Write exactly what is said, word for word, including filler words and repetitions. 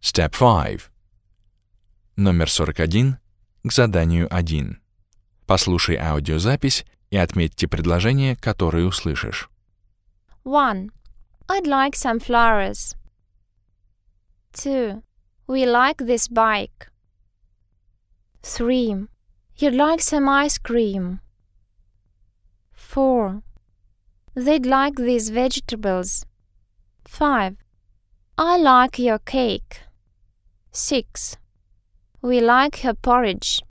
Step five. Номер сорок один к заданию один. Послушай аудиозапись и отметьте предложения, которые услышишь. one. I'd like some flowers. two. We like this bike. three. You'd like some ice cream. four. They'd like these vegetables. five. I like your cake. six. We like her porridge.